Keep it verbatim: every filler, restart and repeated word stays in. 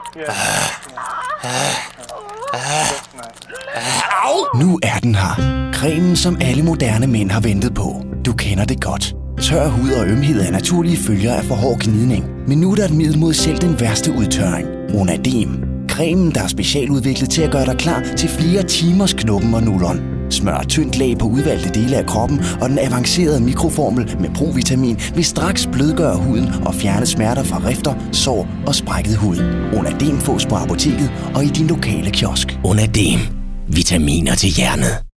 Nu er den her. Cremen, som alle moderne mænd har ventet på. Du kender det godt. Tør hud og ømhed er naturlige følger af for hård gnidning. Men nu er der et middel mod selv den værste udtørring. Onadem. Cremen, der er specialudviklet til at gøre dig klar til flere timers knuppen og nulleren. Smør tyndt lag på udvalgte dele af kroppen, og den avancerede mikroformel med provitamin vil straks blødgøre huden og fjerne smerter fra rifter, sår og sprækket hud. Onadem fås på apoteket og i din lokale kiosk. Onadem. Vitaminer til hjernet.